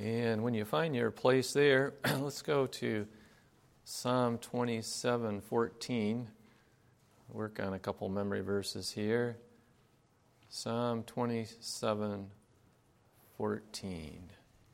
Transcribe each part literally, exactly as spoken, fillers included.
And when you find your place there, let's go to Psalm twenty-seven fourteen. Work on a couple memory verses here. Psalm twenty-seven fourteen.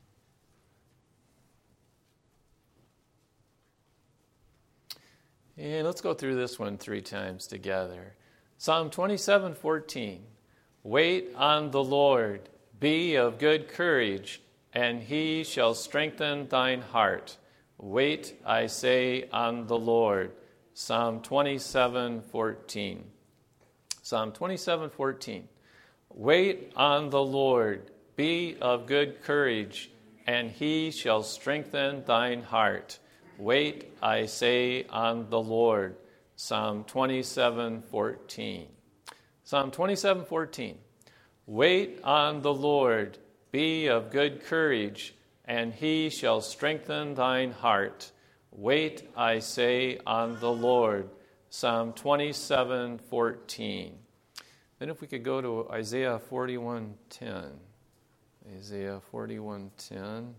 And let's go through this one three times together. Psalm twenty-seven fourteen. Wait on the Lord, be of good courage, and he shall strengthen thine heart. Wait, I say, on the Lord. Psalm twenty-seven fourteen. Psalm twenty-seven fourteen. Wait on the Lord, be of good courage, and he shall strengthen thine heart. Wait, I say, on the Lord. Psalm twenty-seven fourteen. Psalm twenty-seven fourteen. Wait on the Lord, be of good courage, and he shall strengthen thine heart. Wait, I say, on the Lord. Psalm twenty-seven fourteen. Then if we could go to Isaiah forty-one ten. Isaiah forty-one ten.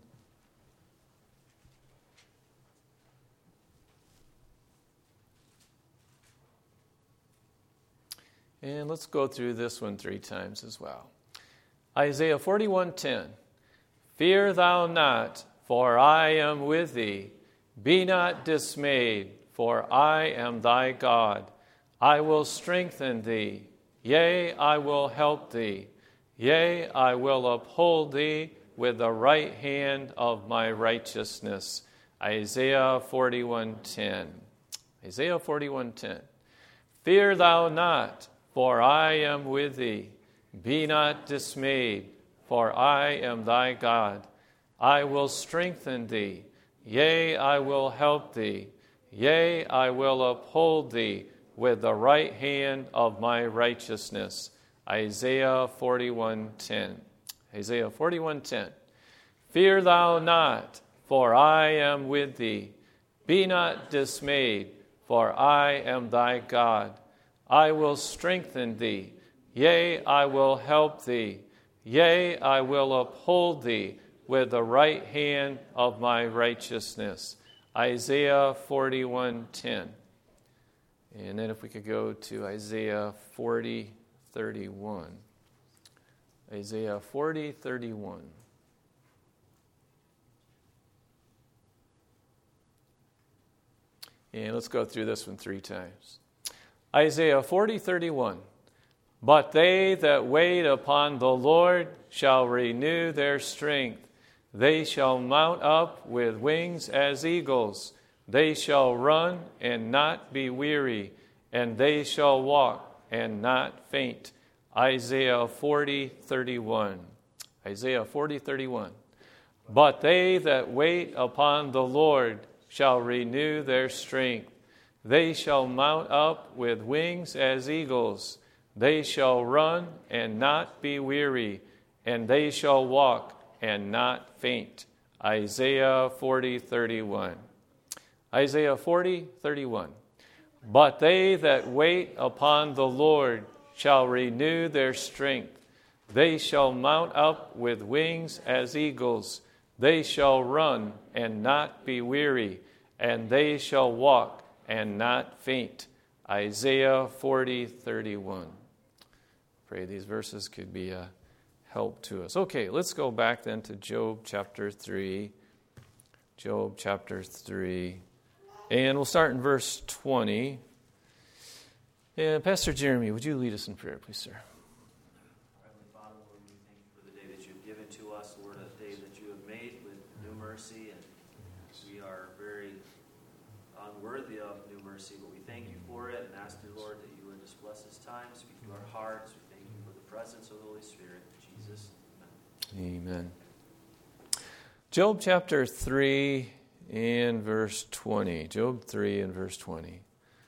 And let's go through this one three times as well. Isaiah forty-one ten. Fear thou not, for I am with thee. Be not dismayed, for I am thy God. I will strengthen thee. Yea, I will help thee. Yea, I will uphold thee with the right hand of my righteousness. Isaiah forty-one ten. Isaiah forty-one ten. Fear thou not, for I am with thee. Be not dismayed, for I am thy God. I will strengthen thee. Yea, I will help thee. Yea, I will uphold thee with the right hand of my righteousness. Isaiah forty-one ten. Isaiah forty-one ten. Fear thou not, for I am with thee. Be not dismayed, for I am thy God. I will strengthen thee. Yea, I will help thee. Yea, I will uphold thee with the right hand of my righteousness. Isaiah forty-one ten. And then if we could go to Isaiah forty thirty-one. Isaiah forty thirty-one. And let's go through this one three times. Isaiah forty thirty-one. But they that wait upon the Lord shall renew their strength. They shall mount up with wings as eagles. They shall run and not be weary, and they shall walk and not faint. Isaiah forty thirty-one. Isaiah forty thirty-one. But they that wait upon the Lord shall renew their strength. They shall mount up with wings as eagles. They shall run and not be weary, and they shall walk and not faint. Isaiah forty thirty-one. Isaiah forty thirty-one. But they that wait upon the Lord shall renew their strength. They shall mount up with wings as eagles. They shall run and not be weary, and they shall walk and not faint. Isaiah forty thirty-one. Pray these verses could be a help to us. Okay, let's go back then to Job chapter three. Job chapter three. And we'll start in verse twenty. And Pastor Jeremy, would you lead us in prayer, please, sir? Heavenly Father, Lord, we thank you for the day that you've given to us, Lord, a day that you have made with new mercy, and we are very unworthy of new mercy, but we thank you for it and ask you, Lord, that you would just bless this time, speak to our hearts. We thank you for the presence of the Holy Spirit. In Jesus, amen. Amen. Job chapter three and verse twenty. Job three and verse twenty.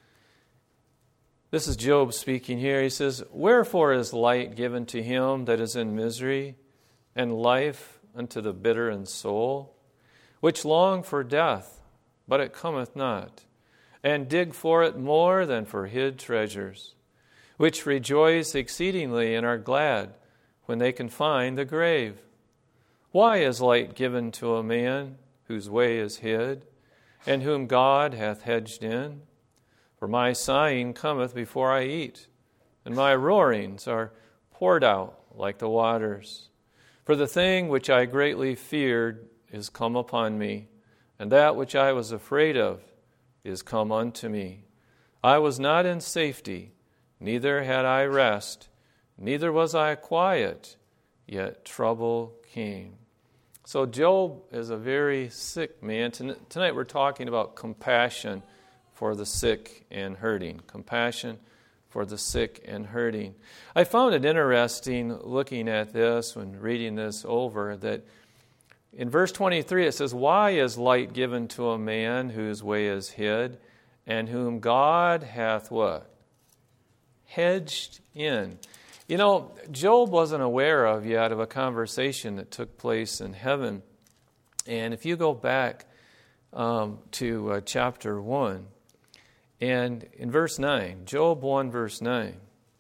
This is Job speaking here. He says, Wherefore is light given to him that is in misery, and life unto the bitter in soul, which long for death, but it cometh not, and dig for it more than for hid treasures, which rejoice exceedingly and are glad when they can find the grave. Why is light given to a man whose way is hid, and whom God hath hedged in? For my sighing cometh before I eat, and my roarings are poured out like the waters. For the thing which I greatly feared is come upon me, and that which I was afraid of is come unto me. I was not in safety, neither had I rest, neither was I quiet, yet trouble came. So Job is a very sick man. Tonight we're talking about compassion for the sick and hurting. Compassion for the sick and hurting. I found it interesting looking at this when reading this over that in verse twenty-three it says, why is light given to a man whose way is hid, and whom God hath what? Hedged in. You know, Job wasn't aware of yet of a conversation that took place in heaven. And if you go back um, to uh, chapter one, and in verse nine, Job one, verse nine.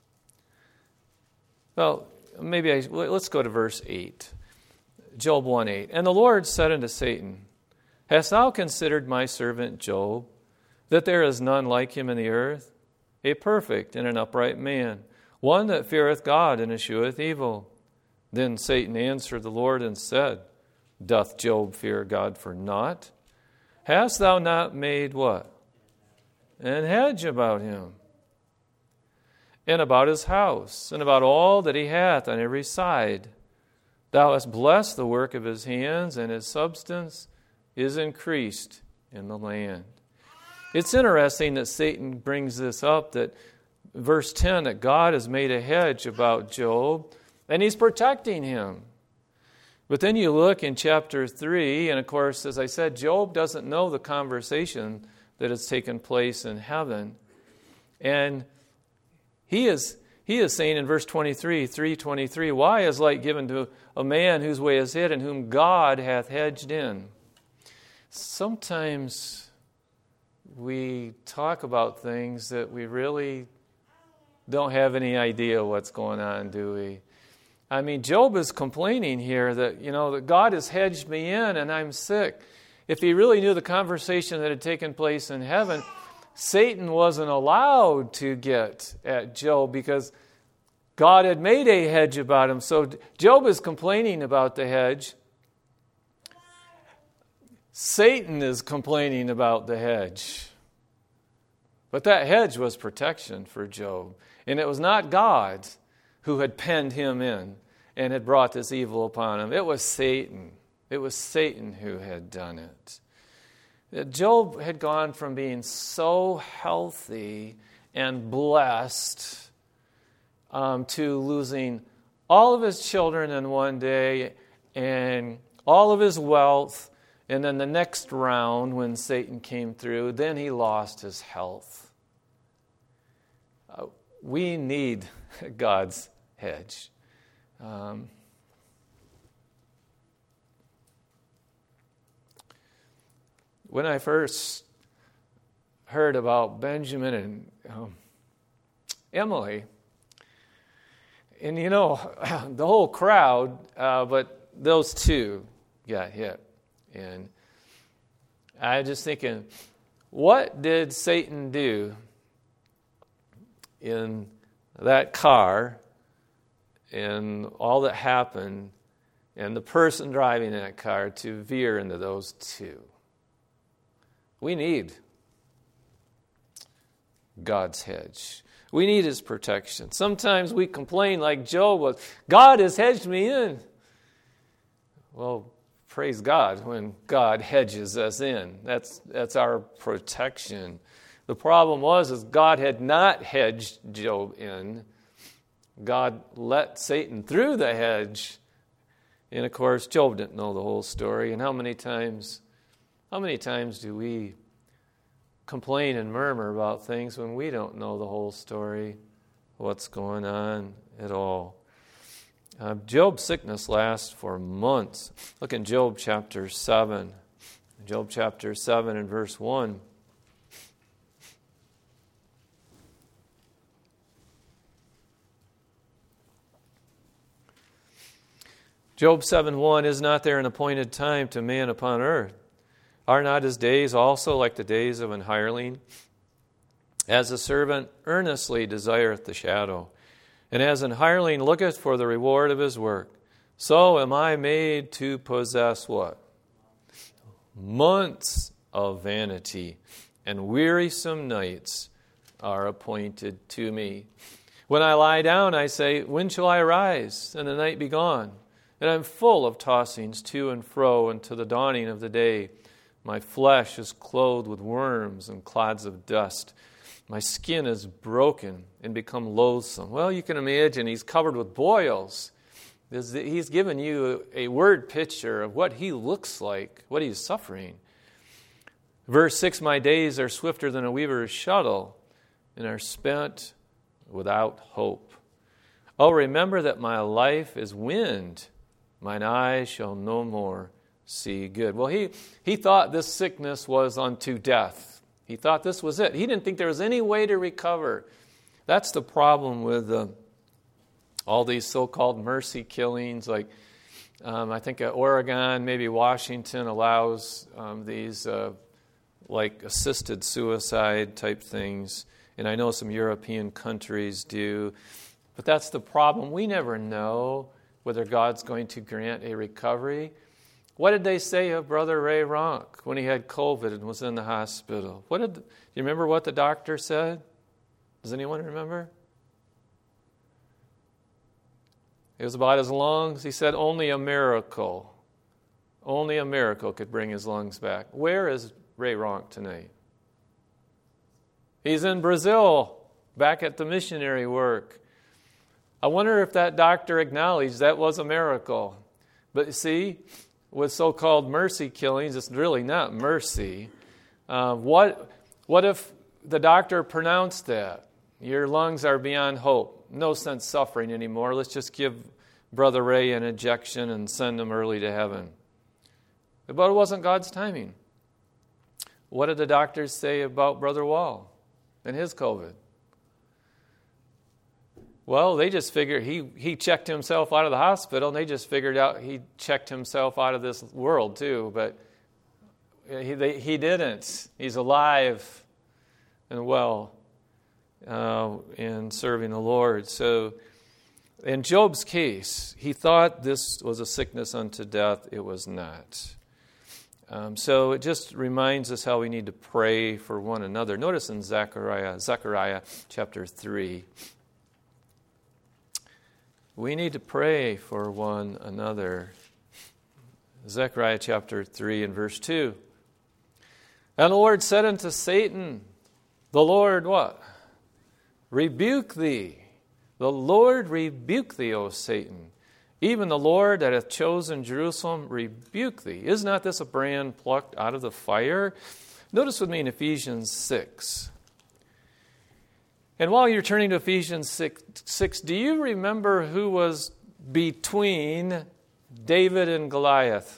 Well, maybe I, let's go to verse eight. Job one, eight. And the Lord said unto Satan, hast thou considered my servant Job, that there is none like him in the earth, a perfect and an upright man, one that feareth God and escheweth evil? Then Satan answered the Lord and said, doth Job fear God for naught? Hast thou not made what? An hedge about him, and about his house, and about all that he hath on every side. Thou hast blessed the work of his hands, and his substance is increased in the land. It's interesting that Satan brings this up, that verse ten, that God has made a hedge about Job, and he's protecting him. But then you look in chapter three, and of course, as I said, Job doesn't know the conversation that has taken place in heaven. And he is he is saying in verse twenty-three, three twenty-three, why is light given to a man whose way is hid, and whom God hath hedged in? Sometimes we talk about things that we really don't have any idea what's going on, do we? I mean, Job is complaining here that, you know, that God has hedged me in and I'm sick. If he really knew the conversation that had taken place in heaven, Satan wasn't allowed to get at Job because God had made a hedge about him. So Job is complaining about the hedge. Satan is complaining about the hedge. But that hedge was protection for Job. And it was not God who had penned him in and had brought this evil upon him. It was Satan. It was Satan who had done it. Job had gone from being so healthy and blessed um, to losing all of his children in one day and all of his wealth. And then the next round, when Satan came through, then he lost his health. Uh, we need God's hedge. Um, when I first heard about Benjamin and um, Emily, and you know, the whole crowd, uh, but those two got hit. And I was just thinking, what did Satan do in that car and all that happened and the person driving that car to veer into those two? We need God's hedge. We need his protection. Sometimes we complain like Job was, God has hedged me in. Well, praise God when God hedges us in. That's that's our protection. The problem was is God had not hedged Job in. God let Satan through the hedge. And of course, Job didn't know the whole story. And how many times, how many times do we complain and murmur about things when we don't know the whole story, what's going on at all? Uh, Job's sickness lasts for months. Look in Job chapter seven. Job chapter seven and verse one. Job seven one, is not there an appointed time to man upon earth? Are not his days also like the days of an hireling? As a servant earnestly desireth the shadow, and as an hireling looketh for the reward of his work, so am I made to possess what? Months of vanity, and wearisome nights are appointed to me. When I lie down, I say, when shall I rise, and the night be gone? And I'm full of tossings to and fro unto the dawning of the day. My flesh is clothed with worms and clods of dust. My skin is broken and become loathsome. Well, you can imagine he's covered with boils. He's given you a word picture of what he looks like, what he's suffering. Verse six, my days are swifter than a weaver's shuttle and are spent without hope. Oh, remember that my life is wind. Mine eyes shall no more see good. Well, he, he thought this sickness was unto death. He thought this was it. He didn't think there was any way to recover. That's the problem with uh, all these so-called mercy killings. Like um, I think uh, Oregon, maybe Washington allows um, these uh, like assisted suicide type things. And I know some European countries do. But that's the problem. We never know whether God's going to grant a recovery. What did they say of Brother Ray Ronk when he had COVID and was in the hospital? What did? Do you remember what the doctor said? Does anyone remember? It was about his lungs. He said only a miracle, only a miracle could bring his lungs back. Where is Ray Ronk tonight? He's in Brazil, back at the missionary work. I wonder if that doctor acknowledged that was a miracle. But see, with so-called mercy killings, it's really not mercy. Uh, what, what if the doctor pronounced that? Your lungs are beyond hope. No sense suffering anymore. Let's just give Brother Ray an injection and send him early to heaven. But it wasn't God's timing. What did the doctors say about Brother Wall and his COVID? Well, they just figured he, he checked himself out of the hospital, and they just figured out he checked himself out of this world too. But he, they, he didn't. He's alive and well uh, in serving the Lord. So in Job's case, he thought this was a sickness unto death. It was not. Um, so it just reminds us how we need to pray for one another. Notice in Zechariah, Zechariah chapter three, we need to pray for one another. Zechariah chapter three and verse two. And the Lord said unto Satan, the Lord what? Rebuke thee. The Lord rebuke thee, O Satan. Even the Lord that hath chosen Jerusalem rebuke thee. Is not this a brand plucked out of the fire? Notice with me in Ephesians six. And while you're turning to Ephesians six, six, do you remember who was between David and Goliath?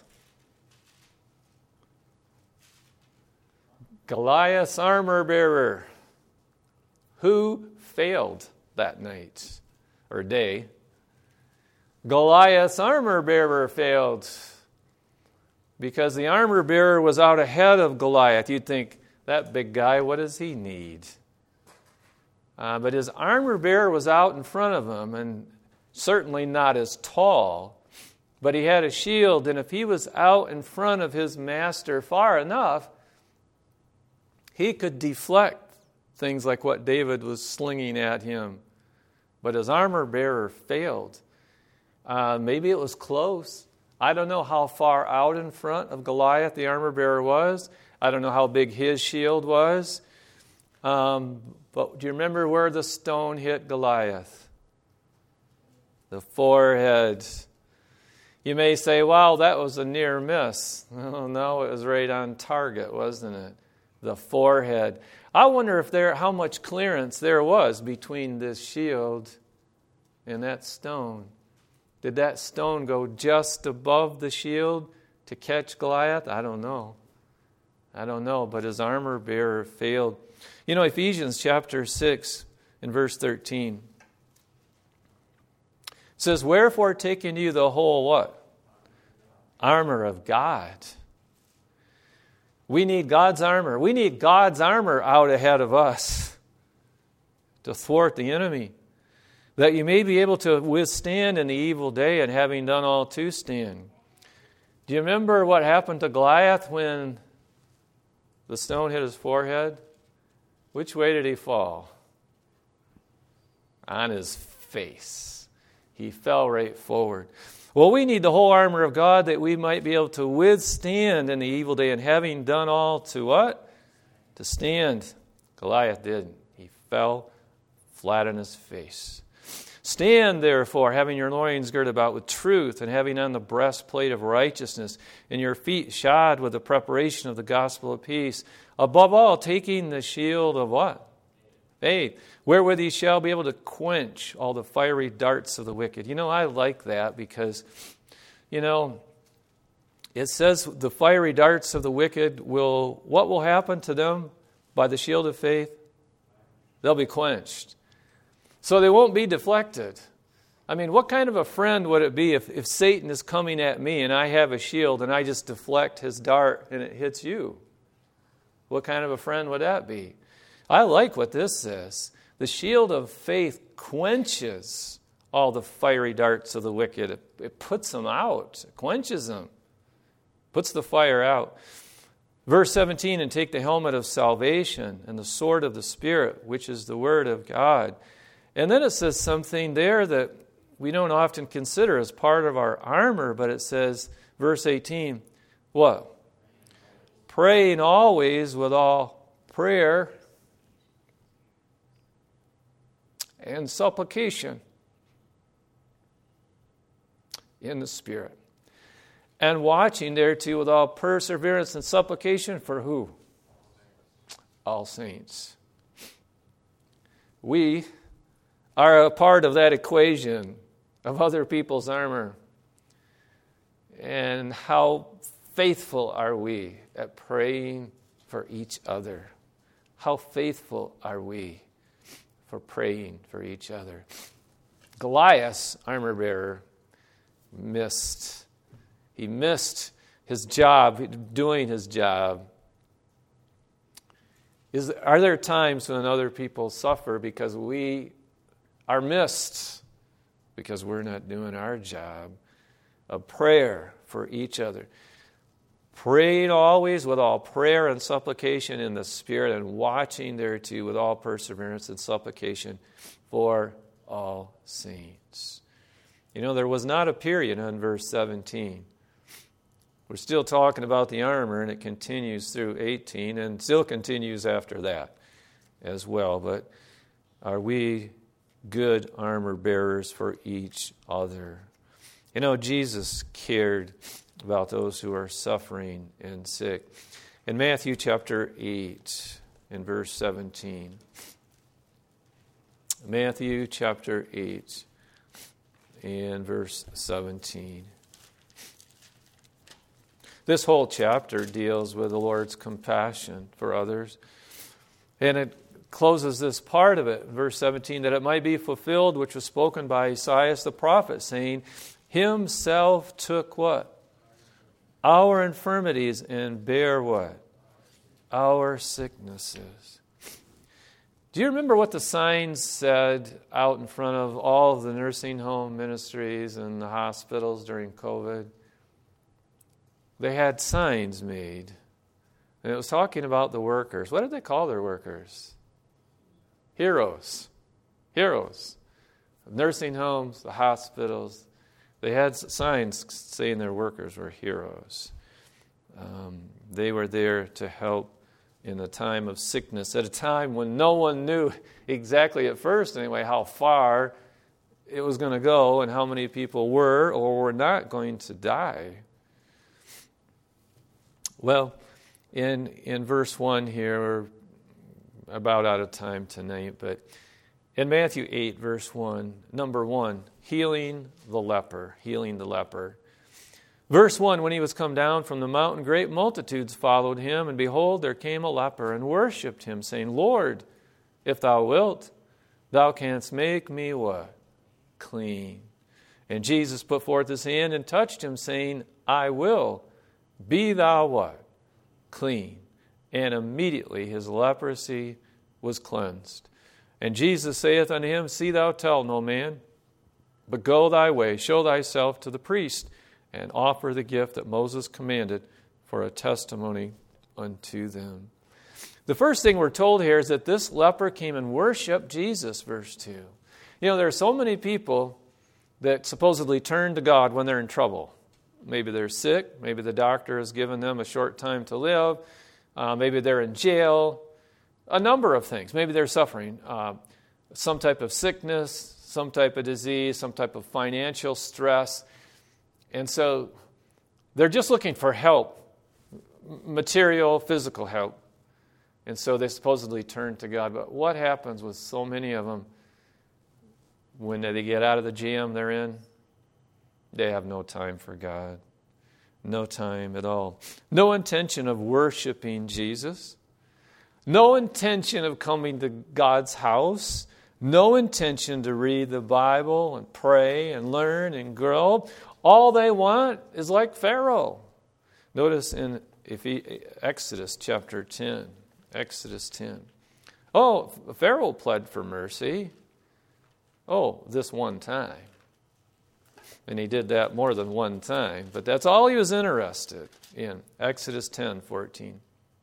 Goliath's armor bearer. Who failed that night or day? Goliath's armor bearer failed because the armor bearer was out ahead of Goliath. You'd think, that big guy, what does he need? Uh, but his armor bearer was out in front of him, and certainly not as tall, but he had a shield, and if he was out in front of his master far enough, he could deflect things like what David was slinging at him. But his armor bearer failed. Uh, maybe it was close. I don't know how far out in front of Goliath the armor bearer was. I don't know how big his shield was. Um, but do you remember where the stone hit Goliath? The forehead. You may say, wow, that was a near miss. Oh, no, it was right on target, wasn't it? The forehead. I wonder if there, how much clearance there was between this shield and that stone. Did that stone go just above the shield to catch Goliath? I don't know. I don't know, but his armor bearer failed. You know, Ephesians chapter six and verse thirteen says, wherefore taking you the whole what? armor of God. We need God's armor. We need God's armor out ahead of us to thwart the enemy, that you may be able to withstand in the evil day, and having done all to stand. Do you remember what happened to Goliath when the stone hit his forehead? Which way did he fall? On his face. He fell right forward. Well, we need the whole armor of God that we might be able to withstand in the evil day, and having done all to what? To stand. Goliath didn't. He fell flat on his face. Stand, therefore, having your loins girded about with truth, and having on the breastplate of righteousness, and your feet shod with the preparation of the gospel of peace. Above all, taking the shield of what? Faith, wherewith ye shall be able to quench all the fiery darts of the wicked. You know, I like that because, you know, it says the fiery darts of the wicked will, what will happen to them by the shield of faith? They'll be quenched. So they won't be deflected. I mean, what kind of a friend would it be if, if Satan is coming at me and I have a shield and I just deflect his dart and it hits you? What kind of a friend would that be? I like what this says. The shield of faith quenches all the fiery darts of the wicked. It, it puts them out. It quenches them. Puts the fire out. Verse seventeen, and take the helmet of salvation and the sword of the Spirit, which is the word of God. And then it says something there that we don't often consider as part of our armor, but it says, verse eighteen, what? Praying always with all prayer and supplication in the Spirit. And watching thereto with all perseverance and supplication for who? All saints. We are a part of that equation of other people's armor. And how faithful are we at praying for each other? How faithful are we for praying for each other? Goliath's armor bearer missed. He missed his job, doing his job. Is, are there times when other people suffer because we are missed, because we're not doing our job of prayer for each other? Praying always with all prayer and supplication in the Spirit, and watching thereto with all perseverance and supplication for all saints. You know, there was not a period on verse seventeen. We're still talking about the armor, and it continues through eighteen, and still continues after that as well. But are we good armor bearers for each other? You know, Jesus cared about those who are suffering and sick. In Matthew chapter eight, in verse seventeen. Matthew chapter eight, and verse seventeen. This whole chapter deals with the Lord's compassion for others. And it closes this part of it, verse seventeen, that it might be fulfilled which was spoken by Isaiah the prophet, saying, Himself took what? Our infirmities, and bare what? Our sicknesses. Do you remember what the signs said out in front of all of the nursing home ministries and the hospitals during COVID? They had signs made, and it was talking about the workers. What did they call their workers? Heroes. Heroes. Nursing homes, the hospitals, they had signs saying their workers were heroes. Um, they were there to help in a time of sickness, at a time when no one knew exactly at first anyway how far it was going to go and how many people were or were not going to die. Well, in in verse one here, we're about out of time tonight, but in Matthew eight, verse one, number one, healing the leper, healing the leper. Verse one, when he was come down from the mountain, great multitudes followed him, and behold, there came a leper and worshipped him, saying, Lord, if thou wilt, thou canst make me what? Clean. And Jesus put forth his hand and touched him, saying, I will. Be thou what? Clean. And immediately his leprosy was cleansed. And Jesus saith unto him, See thou tell no man, but go thy way, show thyself to the priest, and offer the gift that Moses commanded for a testimony unto them. The first thing we're told here is that this leper came and worshiped Jesus, verse two. You know, there are so many people that supposedly turn to God when they're in trouble. Maybe they're sick. Maybe the doctor has given them a short time to live. Uh, maybe they're in jail. A number of things. Maybe they're suffering uh, some type of sickness, some type of disease, some type of financial stress. And so they're just looking for help, material, physical help. And so they supposedly turn to God. But what happens with so many of them when they get out of the jam they're in? They have no time for God. No time at all. No intention of worshiping Jesus. No intention of coming to God's house. No intention to read the Bible and pray and learn and grow. All they want is like Pharaoh. Notice in Exodus chapter ten. Exodus ten. Oh, Pharaoh pled for mercy. Oh, this one time. And he did that more than one time. But that's all he was interested in. Exodus ten fourteen.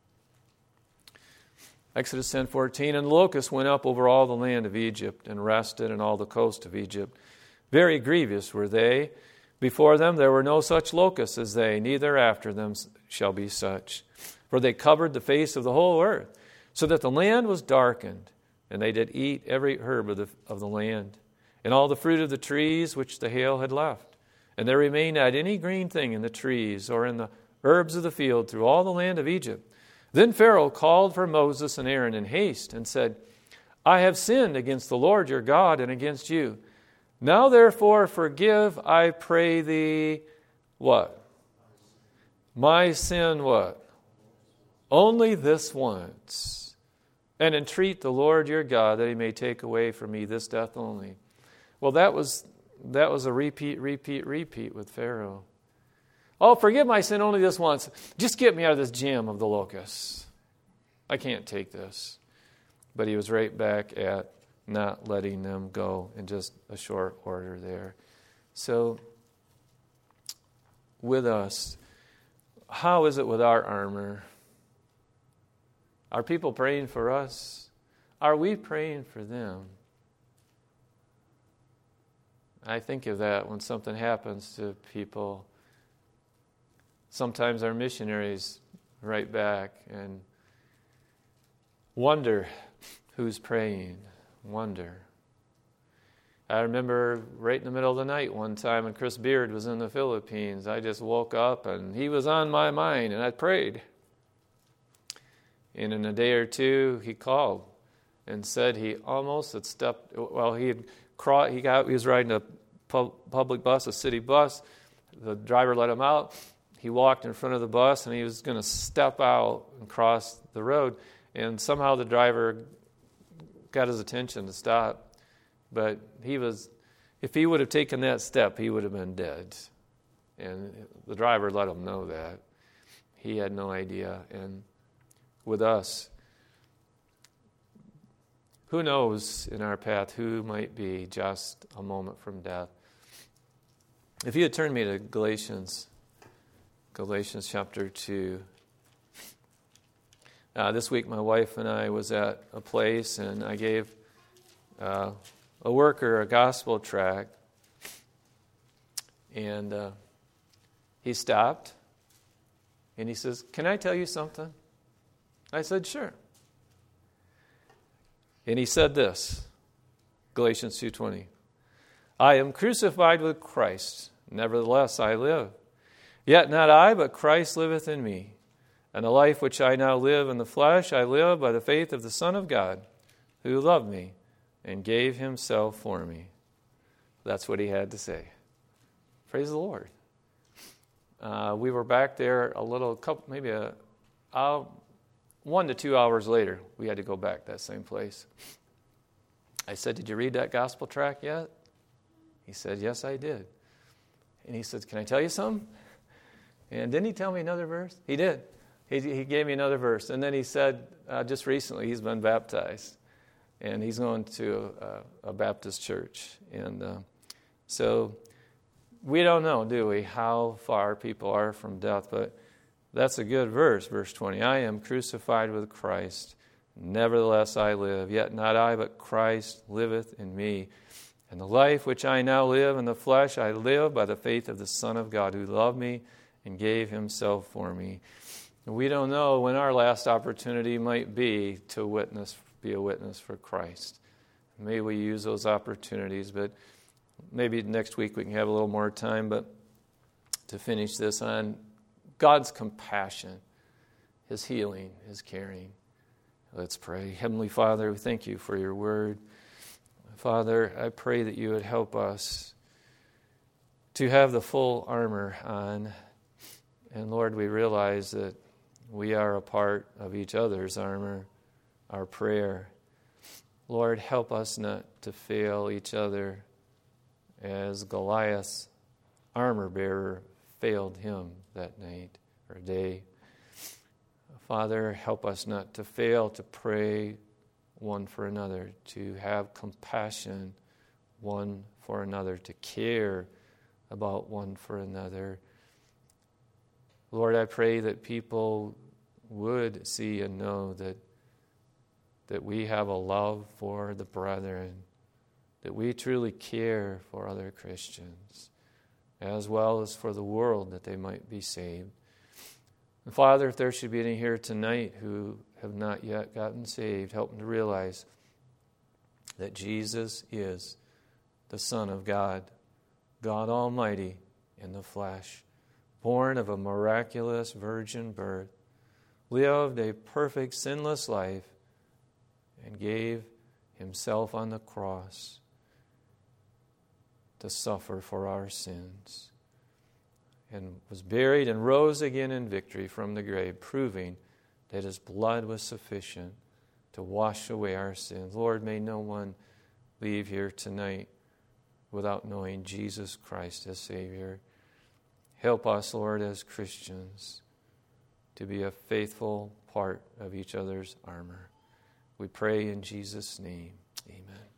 Exodus ten fourteen. And the locusts went up over all the land of Egypt, and rested in all the coast of Egypt. Very grievous were they. Before them there were no such locusts as they, neither after them shall be such. For they covered the face of the whole earth, so that the land was darkened, and they did eat every herb of the, of the land, and all the fruit of the trees which the hail had left. And there remained not any green thing in the trees or in the herbs of the field through all the land of Egypt. Then Pharaoh called for Moses and Aaron in haste, and said, I have sinned against the Lord your God and against you. Now therefore forgive, I pray thee, what? My sin, what? Only this once. And entreat the Lord your God that he may take away from me this death only. Well, that was that was a repeat, repeat, repeat with Pharaoh. Oh, forgive my sin only this once. Just get me out of this jam of the locusts. I can't take this. But he was right back at not letting them go in just a short order there. So, with us, how is it with our armor? Are people praying for us? Are we praying for them? I think of that when something happens to people. Sometimes our missionaries write back and wonder who's praying. Wonder. I remember right in the middle of the night one time when Chris Beard was in the Philippines, I just woke up and he was on my mind and I prayed. And in a day or two, he called and said he almost had stepped, well, he had crossed, he got, he was riding a pub, public bus, a city bus. The driver let him out. He walked in front of the bus and he was going to step out and cross the road. And somehow the driver got his attention to stop. But he was, if he would have taken that step, he would have been dead. And the driver let him know that. He had no idea. And with us, who knows in our path who might be just a moment from death. If you had turned me to Galatians, Galatians chapter two. Uh, this week my wife and I was at a place and I gave uh, a worker a gospel tract. And uh, he stopped and he says, "Can I tell you something?" I said, "Sure." And he said this, Galatians two twenty. "I am crucified with Christ, nevertheless I live. Yet not I, but Christ liveth in me. And the life which I now live in the flesh, I live by the faith of the Son of God, who loved me and gave himself for me." That's what he had to say. Praise the Lord. Uh, we were back there a little, couple, maybe a, uh, one to two hours later. We had to go back that same place. I said, "Did you read that gospel tract yet?" He said, "Yes, I did." And he said, "Can I tell you something?" And didn't he tell me another verse? He did. He, he gave me another verse. And then he said, uh, just recently, he's been baptized. And he's going to a, a Baptist church. And uh, so we don't know, do we, how far people are from death. But that's a good verse, verse twenty. I am crucified with Christ. Nevertheless I live. Yet not I, but Christ liveth in me. And the life which I now live in the flesh, I live by the faith of the Son of God, who loved me and gave himself for me. And we don't know when our last opportunity might be to witness, be a witness for Christ. May we use those opportunities, but maybe next week we can have a little more time. But to finish this on God's compassion, his healing, his caring. Let's pray. Heavenly Father, we thank you for your word. Father, I pray that you would help us to have the full armor on. And Lord, we realize that we are a part of each other's armor, our prayer. Lord, help us not to fail each other as Goliath's armor bearer failed him that night or day. Father, help us not to fail to pray one for another, to have compassion one for another, to care about one for another. Lord, I pray that people would see and know that that we have a love for the brethren, that we truly care for other Christians, as well as for the world, that they might be saved. And Father, if there should be any here tonight who have not yet gotten saved, help them to realize that Jesus is the Son of God, God Almighty in the flesh, born of a miraculous virgin birth, lived a perfect sinless life, and gave himself on the cross to suffer for our sins, and was buried and rose again in victory from the grave, proving that his blood was sufficient to wash away our sins. Lord, may no one leave here tonight without knowing Jesus Christ as Savior. Help us, Lord, as Christians, to be a faithful part of each other's armor. We pray in Jesus' name. Amen.